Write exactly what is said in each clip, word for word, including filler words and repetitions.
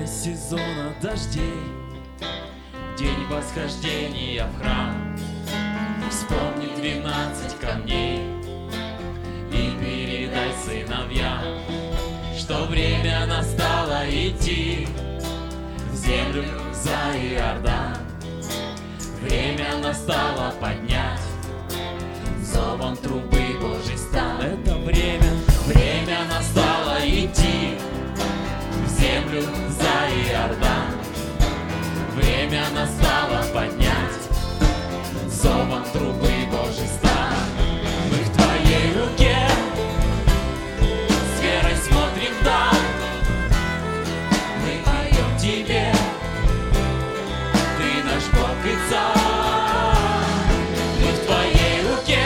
Время сезона дождей, день восхождения в храм. Вспомни двенадцать камней и передай сыновьям, что время настало идти в землю за Иордан. Время настало поднять зовом трубы Божий стан. Это время, время настало идти в землю за Иордан. Время настало поднять зовом трубы Божий стан. Мы в Твоей руке с верой смотрим вдаль. Мы поем Тебе, Ты наш Бог и Царь. Мы в Твоей руке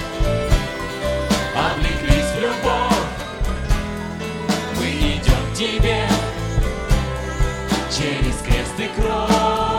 облеклись в любовь. Мы идем к Тебе через крест и кровь.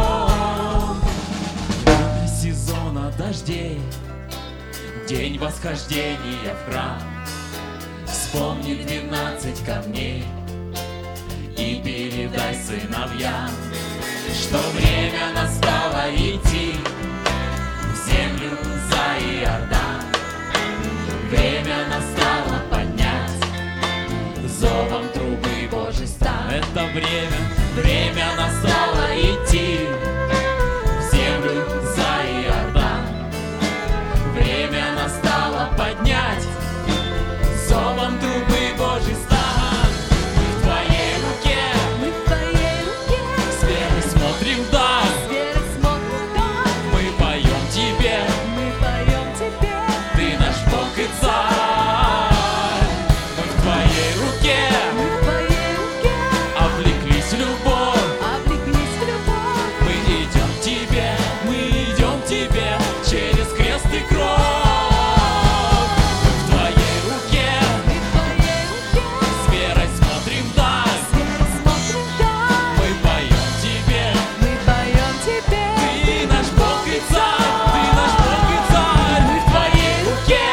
Время сезона дождей, день восхождения в храм. Вспомни двенадцать камней и передай сыновьям, что время настало идти в землю за Иордан. Время настало поднять зовом трубы Божий стан. Это время, время настало идти в землю за Иордан. Время настало поднять зовом трубы Божий стан. Мы в Твоей руке, Мы в Твоей руке, с верой смотрим вдаль. с верой смотрим вдаль. Мы поем Тебе, Мы поем Тебе, Ты наш Бог и Царь. Мы в Твоей руке мы в Твоей руке, облеклись в любовь. облеклись в любовь. Мы идем к Тебе, мы идем к Тебе через крест и кровь. Мы в Твоей руке Мы в Твоей руке, с верой смотрим вдаль. с верой смотрим вдаль. Мы поем Тебе, Мы поем Тебе, Ты наш Бог и Царь, Ты наш Бог и Царь. Мы в Твоей руке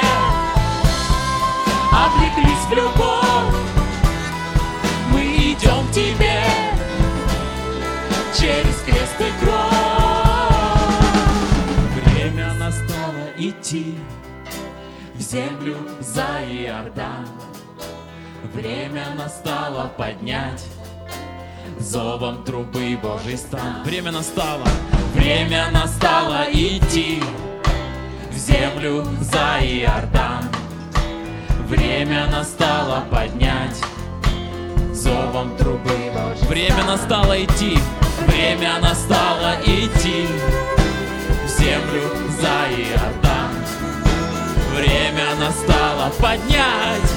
облеклись в любовь. Мы идем к Тебе через крест и кровь. Время настало идти в землю за Иордан. Время настало поднять зовом трубы Божий стан. Время настало, время настало идти в землю за Иордан. Время настало поднять зовом трубы Божий. Время настало идти, время настало идти в землю за Иордан. Время настало поднять